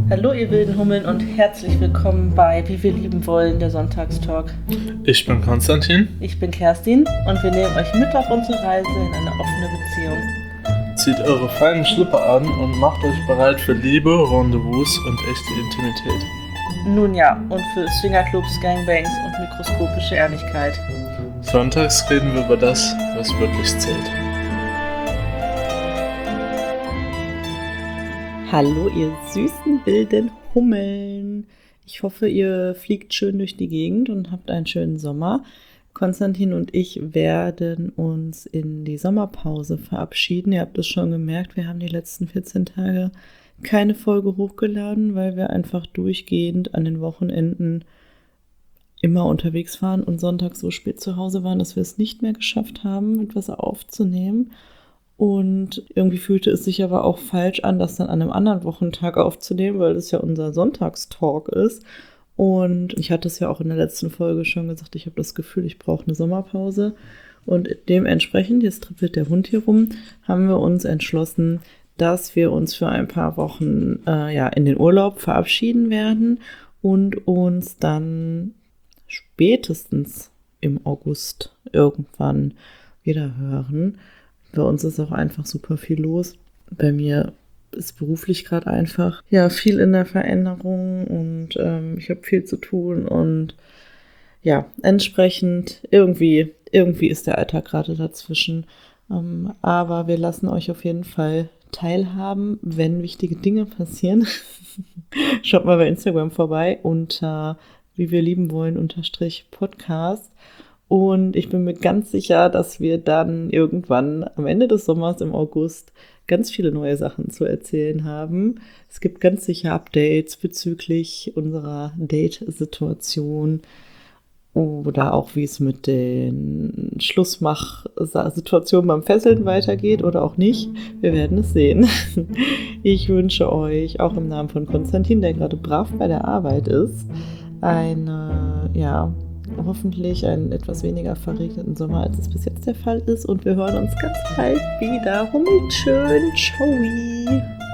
Hallo ihr wilden Hummeln und herzlich willkommen bei Wie wir lieben wollen, der Sonntagstalk. Ich bin Konstantin. Ich bin Kerstin und wir nehmen euch mit auf unsere Reise in eine offene Beziehung. Zieht eure feinen Schlipper an und macht euch bereit für Liebe, Rendezvous und echte Intimität. Nun ja, und für Swingerclubs, Gangbangs und mikroskopische Ehrlichkeit. Sonntags reden wir über das, was wirklich zählt. Hallo ihr süßen wilden Hummeln. Ich hoffe, ihr fliegt schön durch die Gegend und habt einen schönen Sommer. Konstantin und ich werden uns in die Sommerpause verabschieden. Ihr habt es schon gemerkt, wir haben die letzten 14 Tage keine Folge hochgeladen, weil wir einfach durchgehend an den Wochenenden immer unterwegs waren und sonntags so spät zu Hause waren, dass wir es nicht mehr geschafft haben, etwas aufzunehmen. Und irgendwie fühlte es sich aber auch falsch an, das dann an einem anderen Wochentag aufzunehmen, weil das ja unser Sonntagstalk ist. Und ich hatte es ja auch in der letzten Folge schon gesagt, ich habe das Gefühl, ich brauche eine Sommerpause. Und dementsprechend, jetzt trippelt der Hund hier rum, haben wir uns entschlossen, dass wir uns für ein paar Wochen in den Urlaub verabschieden werden und uns dann spätestens im August irgendwann wieder hören. Bei uns ist auch einfach super viel los. Bei mir ist beruflich gerade einfach viel in der Veränderung und ich habe viel zu tun und entsprechend irgendwie ist der Alltag gerade dazwischen. Aber wir lassen euch auf jeden Fall teilhaben, wenn wichtige Dinge passieren. Schaut mal bei Instagram vorbei unter wie wir lieben wollen _Podcast. Und ich bin mir ganz sicher, dass wir dann irgendwann am Ende des Sommers im August ganz viele neue Sachen zu erzählen haben. Es gibt ganz sicher Updates bezüglich unserer Date-Situation oder auch wie es mit den Schlussmach-Situationen beim Fesseln weitergeht oder auch nicht. Wir werden es sehen. Ich wünsche euch auch im Namen von Konstantin, der gerade brav bei der Arbeit ist, hoffentlich einen etwas weniger verregneten Sommer, als es bis jetzt der Fall ist. Und wir hören uns ganz bald wieder. Hummelt schön. Ciao.